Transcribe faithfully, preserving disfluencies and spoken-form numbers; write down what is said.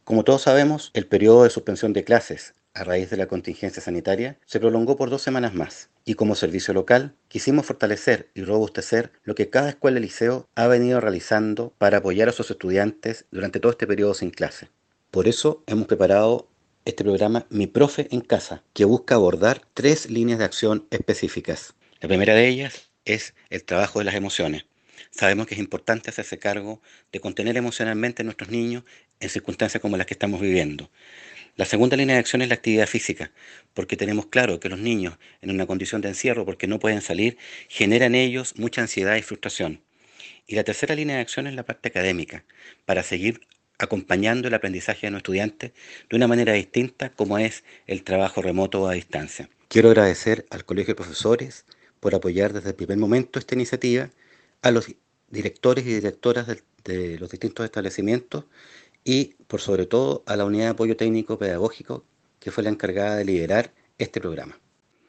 Como todos sabemos, el periodo de suspensión de clases a raíz de la contingencia sanitaria se prolongó por dos semanas más, y como servicio local quisimos fortalecer y robustecer lo que cada escuela y liceo ha venido realizando para apoyar a sus estudiantes durante todo este periodo sin clase. Por eso hemos preparado este programa Mi Profe en Casa, que busca abordar tres líneas de acción específicas. La primera de ellas es el trabajo de las emociones. Sabemos que es importante hacerse cargo de contener emocionalmente a nuestros niños en circunstancias como las que estamos viviendo. La segunda línea de acción es la actividad física, porque tenemos claro que los niños en una condición de encierro porque no pueden salir, generan ellos mucha ansiedad y frustración. Y la tercera línea de acción es la parte académica, para seguir acompañando el aprendizaje de nuestros estudiantes de una manera distinta como es el trabajo remoto o a distancia. Quiero agradecer al Colegio de Profesores por apoyar desde el primer momento esta iniciativa, a los directores y directoras de, de los distintos establecimientos y, por sobre todo, a la Unidad de Apoyo Técnico Pedagógico, que fue la encargada de liderar este programa.